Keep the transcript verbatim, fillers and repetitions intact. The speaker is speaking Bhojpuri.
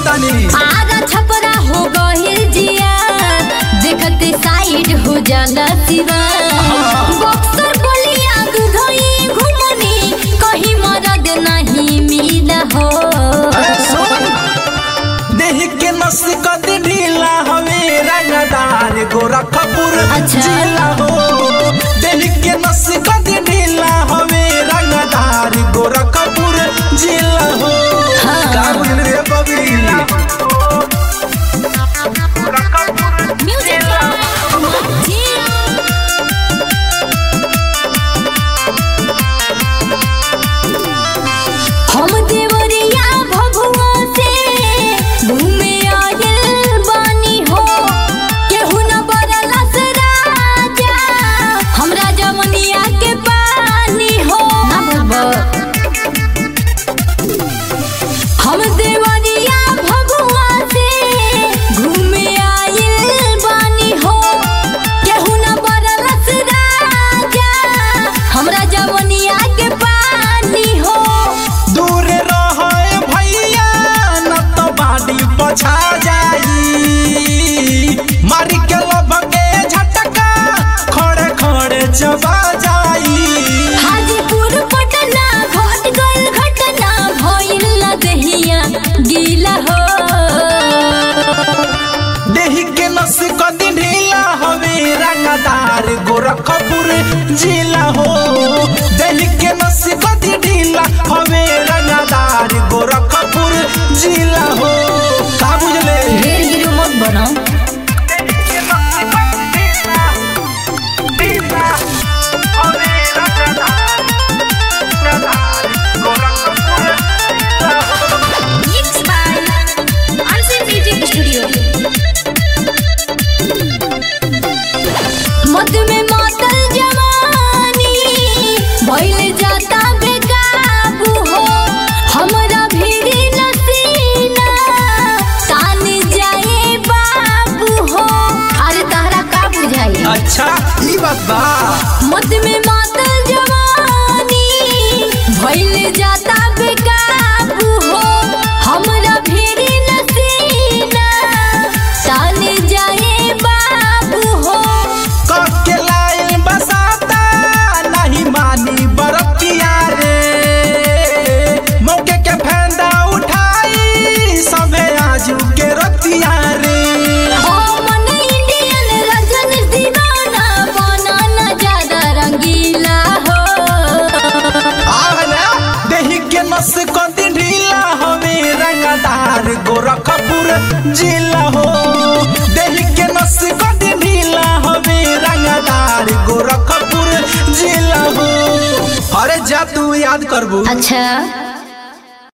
कहतानी आधा छपरा हो गहिल जिया देखते साइड हो जाला सिवा बक्सर बोलिया दुधई घुमनी कहीं मरद नहीं मिला हो देह के नस कद ढीला हवे रंगदार गोरखपुर जिला हो देह के नस कद ढीला हवे रंगदार गोरखपुर जिला हो का बुझल रे बबीला हम देवरिया भभुआ से घूमे आयल बानी हो केहू न बरलस राजा हमरा जवनिया के पानी हो हम देवरिया भभुआ से घूमे आयल बानी हो केहू न बरलस राजा हमरा जवनिया के पानी हो दूर रहे भैया न तो बाड़ी पछा जाई मारी के लभके झटका खड़े खड़े चबा जाई हाजीपुर पटना घट गइल घटना भइल न देहिया गीला हो देह के नस कदी ढीला हवे रंगदार गोरखपुर जिला हो देह के नस कदी ढीला हवे रंगदार गोरखपुर जिला हो का बुझले ढेर हीरो मत बनो Mixed by Unseen Music Studio. मद में मातल जवानी भइल जाता बेकाबू हो हमरा भीरी नसीना तान जाए बाबू हो अरे तहरा का बुझाई अच्छा ई बात बा मद में मातल जवानी भइल जाता बेकाबू हो हमरा भीरी नसीना तान जाए बाबू हो के लाइन बसाता नहीं मानी बरतिया रे मौके के फैंदा उठाई सबे आजू के रतिया रे ओ मन इंडियन रजन दीवाना बनाना ज्यादा रंगीला हो आहला देही के नस को ढीला हवे रंगदार गोरखपुर जिला हो देही के नस को ढीला हवे रंगदार गोरखपुर जिला हो अरे जा तू याद करबू अच्छा।